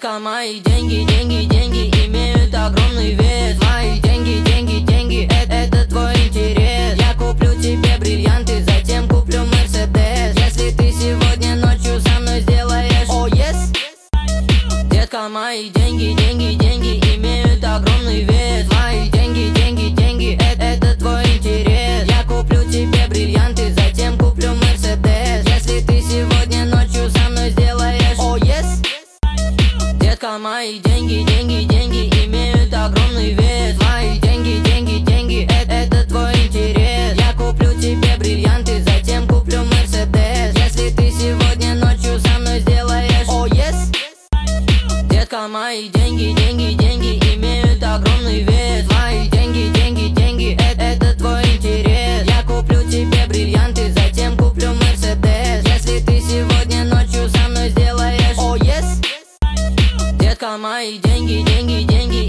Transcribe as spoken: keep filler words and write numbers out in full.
Детка, мои деньги, деньги, деньги имеют огромный вес. Мои деньги, деньги, деньги, это, это твой интерес. Я куплю тебе бриллианты, затем куплю Мерседес. Если ты сегодня ночью со мной сделаешь о, oh, yes. Детка, мои деньги, деньги, деньги имеют огромный вес. Мои деньги, деньги, деньги, это, это твой интерес. Я куплю тебе бриллианты, затем куплю Мерседес. Если ты сегодня ночью со мной сделаешь о, oh, yes. Детка, мои деньги, деньги, деньги имеют огромный вес. Мои деньги, деньги, деньги, это, это твой интерес. Я куплю тебе бриллианты, затем куплю Мерседес. Если ты сегодня ночью со мной сделаешь о, oh, yes. Детка, мои деньги, деньги, деньги имеют огромный вес. Мои деньги, деньги, деньги, это, это твой интерес. Я куплю тебе бриллианты, затем куплю Мерседес. Если ты сегодня ночью со мной сделаешь о, oh, yes. Детка, мои деньги, деньги, деньги